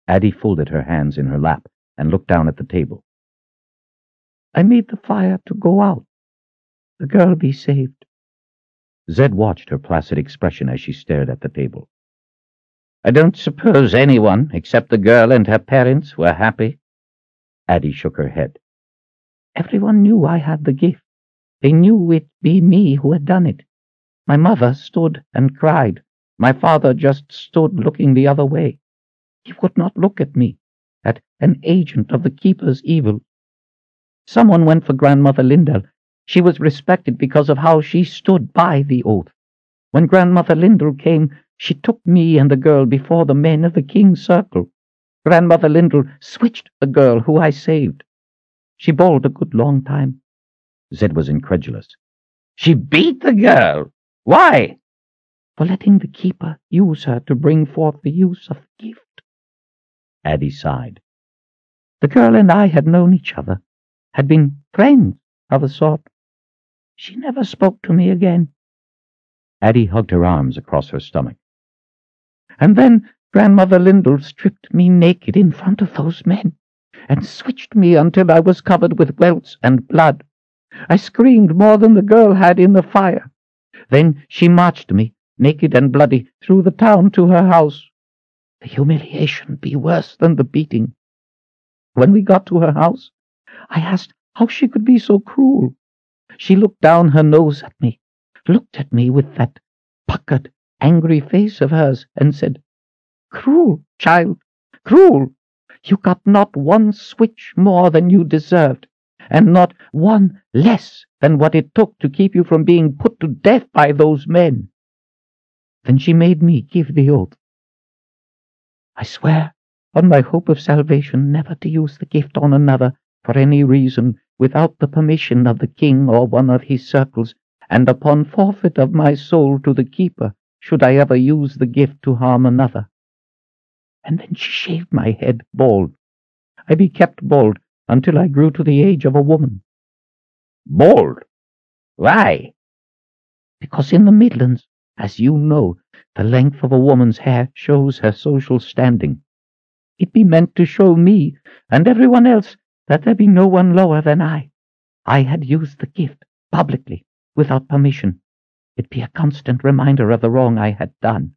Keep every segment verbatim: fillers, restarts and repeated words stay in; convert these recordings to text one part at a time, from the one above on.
Addie folded her hands in her lap and looked down at the table. I made the fire to go out. The girl be saved. Zed watched her placid expression as she stared at the table. I don't suppose anyone, except the girl and her parents, were happy? Addie shook her head. Everyone knew I had the gift. They knew it be me who had done it. My mother stood and cried. My father just stood looking the other way. He would not look at me, at an agent of the Keeper's evil. Someone went for Grandmother Lindell. She was respected because of how she stood by the oath. When Grandmother Lindell came, she took me and the girl before the men of the King's Circle. Grandmother Lindell switched the girl who I saved. She bawled a good long time. Zed was incredulous. She beat the girl? Why? For letting the Keeper use her to bring forth the use of the gift. Addie sighed. The girl and I had known each other, had been friends of a sort. She never spoke to me again. Addie hugged her arms across her stomach. And then Grandmother Lindell stripped me naked in front of those men, and switched me until I was covered with welts and blood. I screamed more than the girl had in the fire. Then she marched me, naked and bloody, through the town to her house. The humiliation be worse than the beating. When we got to her house, I asked how she could be so cruel. She looked down her nose at me, looked at me with that puckered, angry face of hers, and said, Cruel, child, cruel. You got not one switch more than you deserved, and not one less than what it took to keep you from being put to death by those men. Then she made me give the oath. I swear, on my hope of salvation, never to use the gift on another for any reason without the permission of the king or one of his circles, and upon forfeit of my soul to the Keeper, should I ever use the gift to harm another. And then she shaved my head bald. I be kept bald until I grew to the age of a woman. Bald? Why? Because in the Midlands, as you know, the length of a woman's hair shows her social standing. It be meant to show me and everyone else that there be no one lower than I. I had used the gift publicly, without permission. It be a constant reminder of the wrong I had done.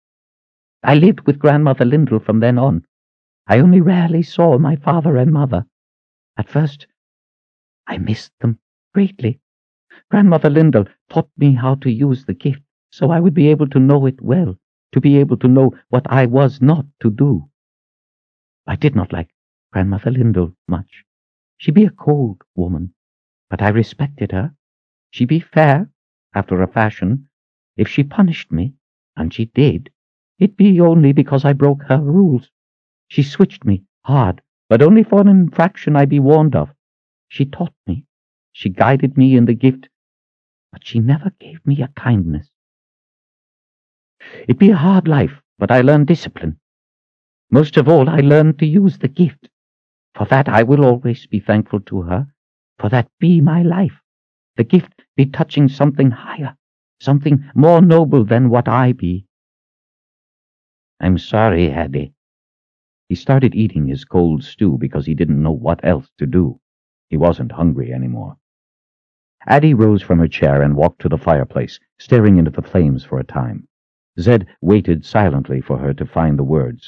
I lived with Grandmother Lindell from then on. I only rarely saw my father and mother. At first, I missed them greatly. Grandmother Lindell taught me how to use the gift, so I would be able to know it well, to be able to know what I was not to do. I did not like Grandmother Lindell much. She be a cold woman, but I respected her. She be fair, after a fashion. If she punished me, and she did, it be only because I broke her rules. She switched me hard, but only for an infraction I be warned of. She taught me, she guided me in the gift, but she never gave me a kindness. It be a hard life, but I learned discipline. Most of all, I learned to use the gift. For that I will always be thankful to her, for that be my life. The gift be touching something higher, something more noble than what I be. I'm sorry, Addie. He started eating his cold stew because he didn't know what else to do. He wasn't hungry anymore. Addie rose from her chair and walked to the fireplace, staring into the flames for a time. Zed waited silently for her to find the words.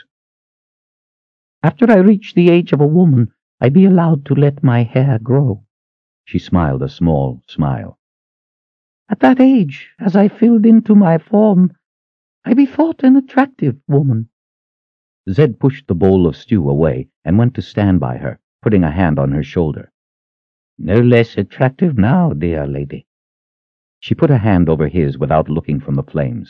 After I reach the age of a woman, I be allowed to let my hair grow. She smiled a small smile. At that age, as I filled into my form, I be thought an attractive woman. Zed pushed the bowl of stew away and went to stand by her, putting a hand on her shoulder. No less attractive now, dear lady. She put a hand over his without looking from the flames.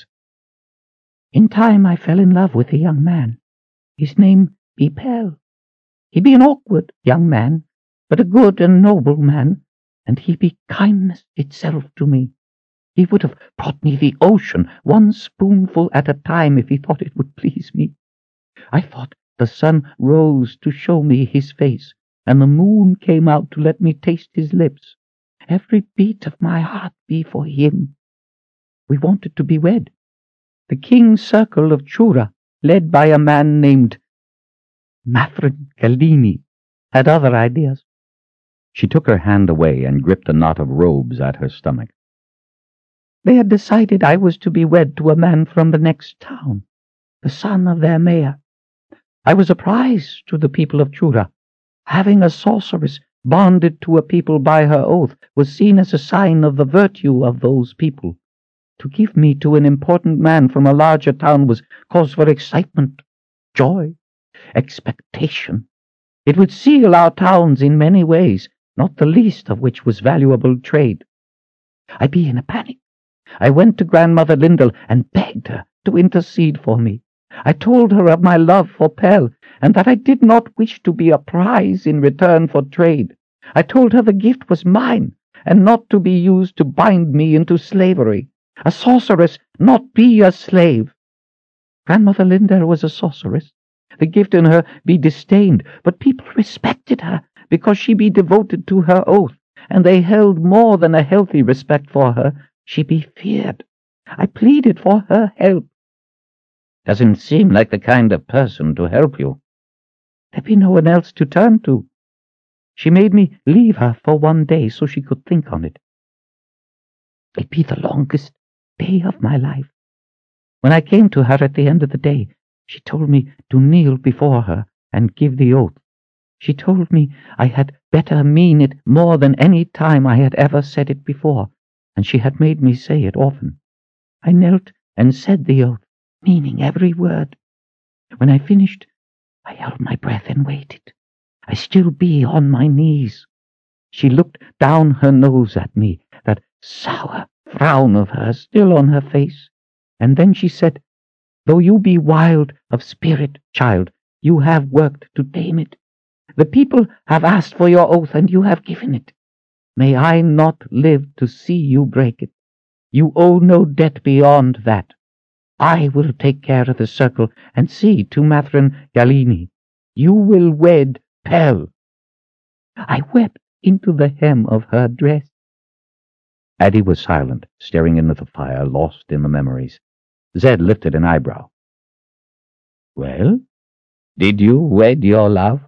In time I fell in love with a young man. His name be Pell. He be an awkward young man, but a good and noble man, and he be kindness itself to me. He would have brought me the ocean, one spoonful at a time, if he thought it would please me. I thought the sun rose to show me his face, and the moon came out to let me taste his lips. Every beat of my heart be for him. We wanted to be wed. The King's Circle of Chura, led by a man named Mathrin Galini had other ideas. She took her hand away and gripped a knot of robes at her stomach. They had decided I was to be wed to a man from the next town, the son of their mayor. I was a prize to the people of Chura. Having a sorceress bonded to a people by her oath was seen as a sign of the virtue of those people. To give me to an important man from a larger town was cause for excitement, joy, expectation. It would seal our towns in many ways, not the least of which was valuable trade. I be in a panic. I went to Grandmother Lindell and begged her to intercede for me. I told her of my love for Pell, and that I did not wish to be a prize in return for trade. I told her the gift was mine, and not to be used to bind me into slavery. A sorceress, not be a slave. Grandmother Lindell was a sorceress. The gift in her be disdained, but people respected her, because she be devoted to her oath, and they held more than a healthy respect for her. She be feared. I pleaded for her help. Doesn't seem like the kind of person to help you. There be no one else to turn to. She made me leave her for one day so she could think on it. It be the longest day of my life. When I came to her at the end of the day, she told me to kneel before her and give the oath. She told me I had better mean it more than any time I had ever said it before, and she had made me say it often. I knelt and said the oath, meaning every word. When I finished, I held my breath and waited. I still be on my knees. She looked down her nose at me, that sour frown of hers still on her face, and then she said, "Though you be wild of spirit, child, you have worked to tame it. The people have asked for your oath, and you have given it. May I not live to see you break it. You owe no debt beyond that. I will take care of the circle and see to Mathrin Galini. You will wed Pell." I wept into the hem of her dress. Addie was silent, staring into the fire, lost in the memories. Zed lifted an eyebrow. Well, did you wed your love?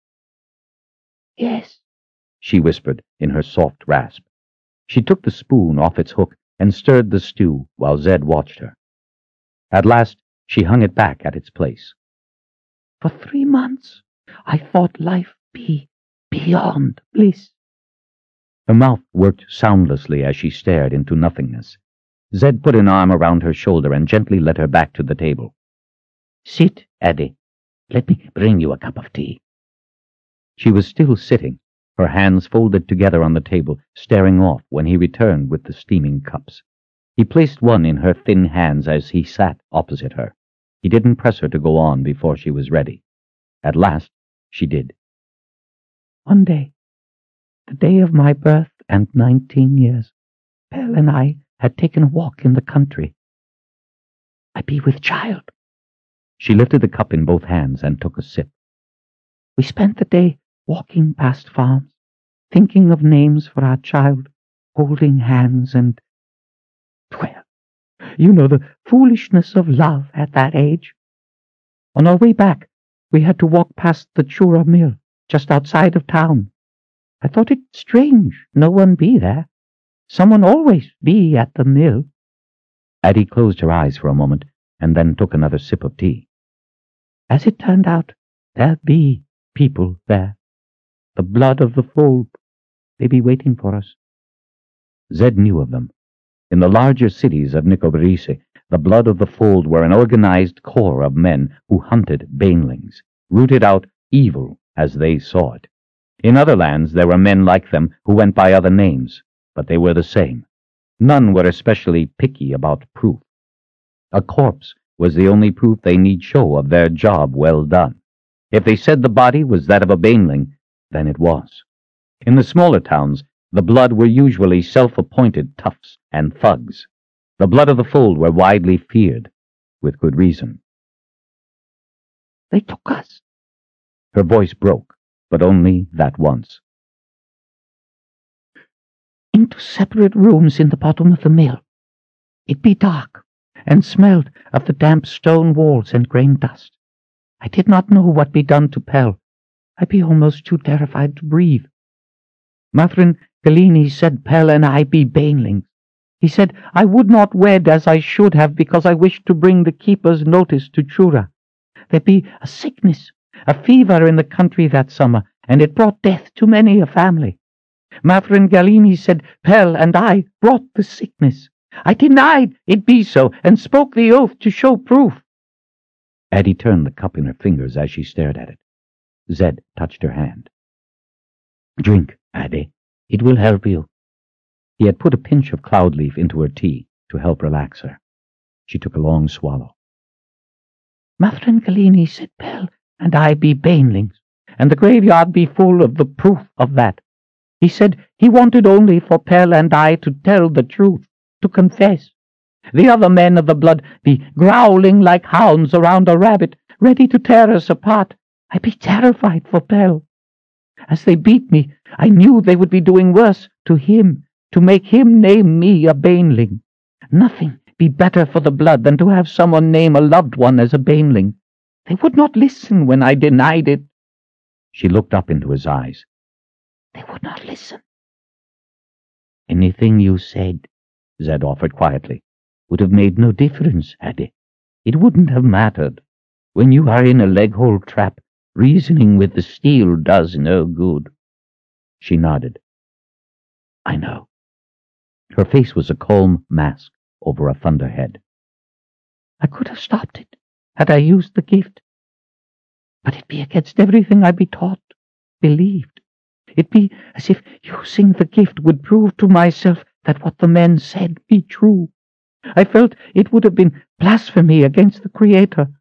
Yes, she whispered in her soft rasp. She took the spoon off its hook and stirred the stew while Zed watched her. At last she hung it back at its place. For three months I thought life be beyond bliss. Her mouth worked soundlessly as she stared into nothingness. Zed put an arm around her shoulder and gently led her back to the table. Sit, Addie. Let me bring you a cup of tea. She was still sitting, her hands folded together on the table, staring off when he returned with the steaming cups. He placed one in her thin hands as he sat opposite her. He didn't press her to go on before she was ready. At last, she did. One day, the day of my birth and nineteen years, Pell and I had taken a walk in the country. I be with child. She lifted the cup in both hands and took a sip. We spent the day walking past farms, thinking of names for our child, holding hands and... Well, you know the foolishness of love at that age. On our way back, we had to walk past the Chura mill, just outside of town. I thought it strange no one be there. Someone always be at the mill. Addie closed her eyes for a moment and then took another sip of tea. As it turned out, there be people there. The blood of the fold. They be waiting for us. Zed knew of them. In the larger cities of Nicobarese, the blood of the fold were an organized corps of men who hunted banelings, rooted out evil as they saw it. In other lands there were men like them who went by other names, but they were the same. None were especially picky about proof. A corpse was the only proof they need show of their job well done. If they said the body was that of a baneling, then it was. In the smaller towns, the blood were usually self-appointed toughs and thugs. The blood of the fold were widely feared, with good reason. They took us. Her voice broke, but only that once. Into separate rooms in the bottom of the mill. It be dark, and smelled of the damp stone walls and grain dust. I did not know what be done to Pell. I be almost too terrified to breathe. Mathrin Galini said Pell and I be banelings. He said I would not wed as I should have because I wished to bring the keeper's notice to Chura. There be a sickness, a fever in the country that summer, and it brought death to many a family. Mathrin Galini said Pell and I brought the sickness. I denied it be so, and spoke the oath to show proof. Addie turned the cup in her fingers as she stared at it. Zed touched her hand. Drink, Addie. It will help you. He had put a pinch of cloud leaf into her tea to help relax her. She took a long swallow. Mathrin Galini said Pell and I be banelings, and the graveyard be full of the proof of that. He said he wanted only for Pell and I to tell the truth, to confess. The other men of the blood be growling like hounds around a rabbit, ready to tear us apart. I be terrified for Pell. As they beat me, I knew they would be doing worse to him, to make him name me a baneling. Nothing be better for the blood than to have someone name a loved one as a baneling. They would not listen when I denied it. She looked up into his eyes. They would not listen. Anything you said, Zed offered quietly, would have made no difference, Addie. It wouldn't have mattered. When you are in a leg-hole trap, reasoning with the steel does no good. She nodded. I know. Her face was a calm mask over a thunderhead. I could have stopped it, had I used the gift. But it be against everything I be taught, believed. It be as if using the gift would prove to myself that what the men said be true. I felt it would have been blasphemy against the Creator.